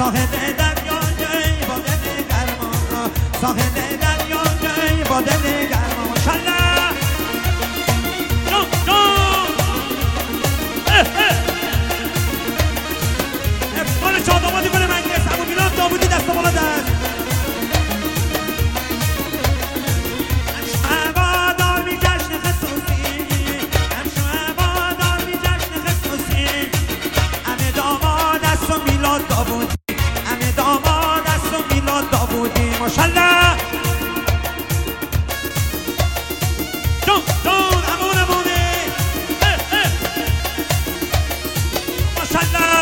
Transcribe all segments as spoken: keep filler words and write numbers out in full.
ساحل دریای با دل گرما ساحل دریای با دل گرما ماشاءالله جون جون افتخار شادامادی کنه منگس ابو میلاد داوودی دست بالا دست ماشاءالله جون جون امون امونه ماشاءالله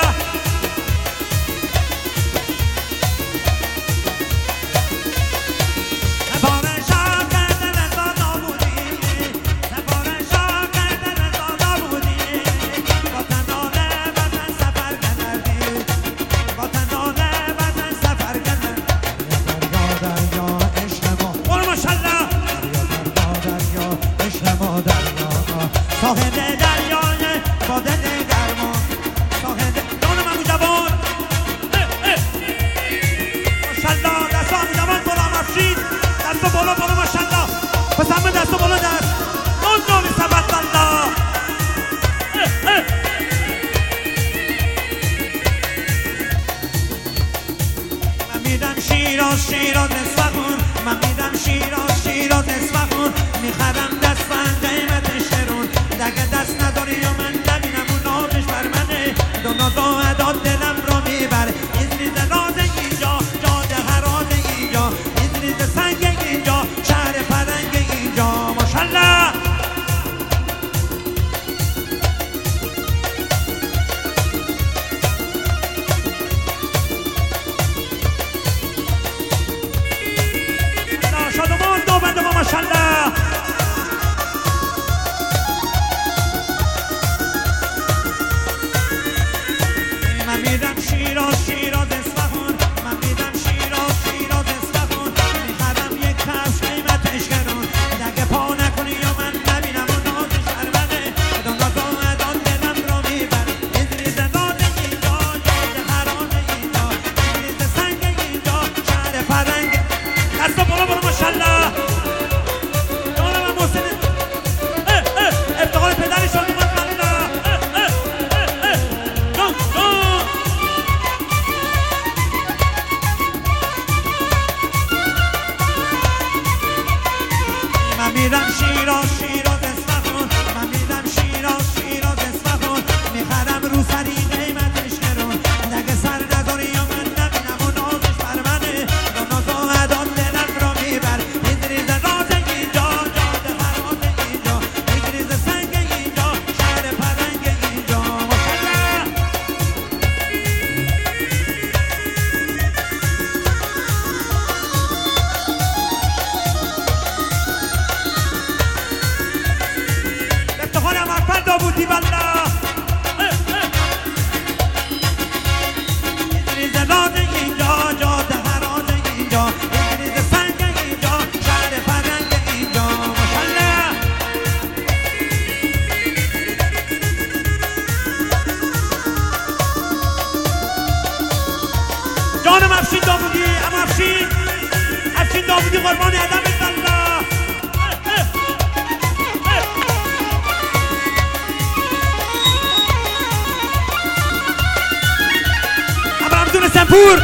نباره شاه کردن رضا داوودی نباره شاه کردن رضا داوودی با تنانه وطن سفر کردی با تنانه وطن سفر کردی ساحل دریای با دل گرما ساحل جانم ابو جوان ماشاءالله دست ابو جوان بالا مفشید دست بالا بالا ماشاءالله پس همه دست بالا دست اون نامی سبت الله من میدم شیراز شیراز اصفهان من میدم شیراز شیراز اصفهان میخرم دست من قیمتش درون دگه دست نداری یا من نبینم اون نازش بر منه دو ناز و عداد دلم رو میبره ایزریز راز اینجا جاده هراز اینجا ایزریز سنگ اینجا شهر فرنگ اینجا ماشاءالله شادمان دو بنده ما ماشاءالله من میدم شیراز شیراز اصفهان من میدم شیراز شیراز اصفهان میخرم یک کفش قیمتش گرون دگه پا نکنی یا من نبینم و نازش بر منه دو ناز و عداد دلم رو میبره ایزریز راز اینجا جاده هراز اینجا ایزریز سنگ اینجا شهر فرنگ دست بالا بالا ماشاءالله جانم هم محسن افتخار پدری شادی من من میدم شیراز شیراز اصفهان من میدم شیراز شیراز اصفهان میخرم رو سری قیمتش گرون دگه سر نداری یا من نبینم و نازش بر منه دو ناز و عداد دلم رو میبر ایزریز راز اینجا جاده هراز اینجا ایزریز سنگ اینجا شهر فرنگ اینجا ماشاءالله داوودی بالله ایزریز راز اینجا جاده هراز اینجا ایزریز سنگ اینجا شهر فرنگ اینجا ماشاءالله جانم افشین داوودی اما افشین افشین داوودی قربان ادب بالله سنپور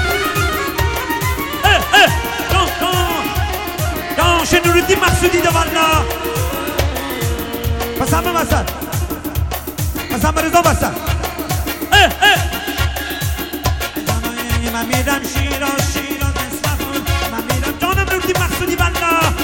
جان جان جان شنوردین مقصودی ده والله پس همه بسر پس همه رضا بسر من میدم شیراز شیراز اصفهان من میدم جانم نوردین مقصودی والله